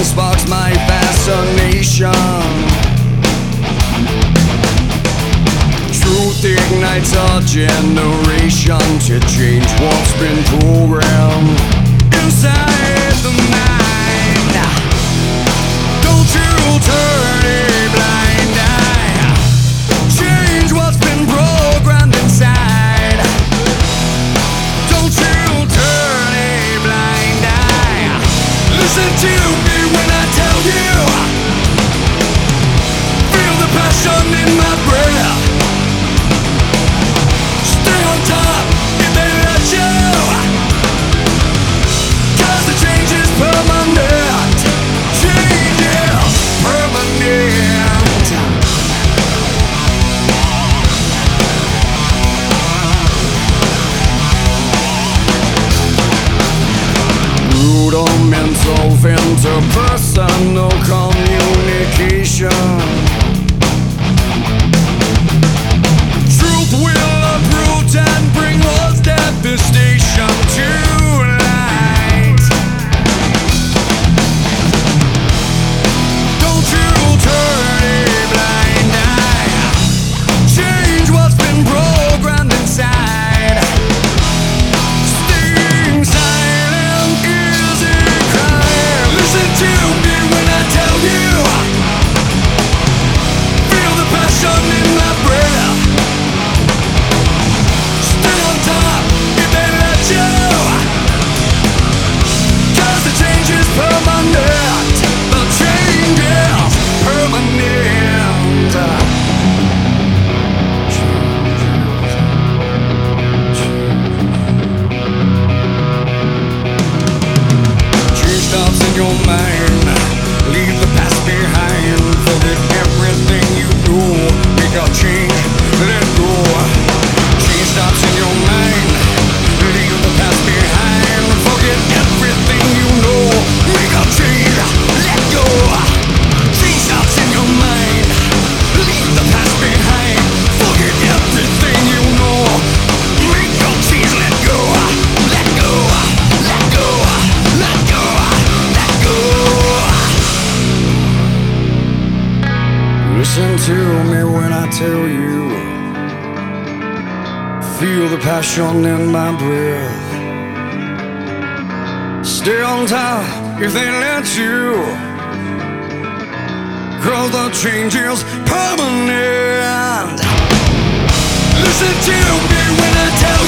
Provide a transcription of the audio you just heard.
sparks my fascination. Truth ignites a generation to change what's been programmed inside the mind. Don't you turn a blind eye. Change what's been programmed inside. Don't you turn a blind eye. Listen to me when I tell you. Feel the passion in my breath. Stay on top if they let you. 'Cause the change is permanent. Change is permanent. Rudimental interpersonal communication. Truth will uproot and bring us devastation to light. Don't you turn a blind eye. Change what's been programmed inside. Staying silent is a crime. Listen to me when I tell you. Feel the passion in my breath. Stay on top if they let you. 'Cause the change is permanent. The change is permanent. Change stops in your mind. Leave the past behind. Forget everything you know. Make a change. Let go. Change stops in your mind. Leave the past behind. Forget everything you know. Make a change. Let go. Change stops in your mind. Leave the past behind. Forget everything you know. Make a change. Let go. Let go. Let go. Let go. Let go. Listen to me when I tell you. Feel the passion in my breath. Stay on top if they let you. 'Cause the change is permanent. Listen to me when I tell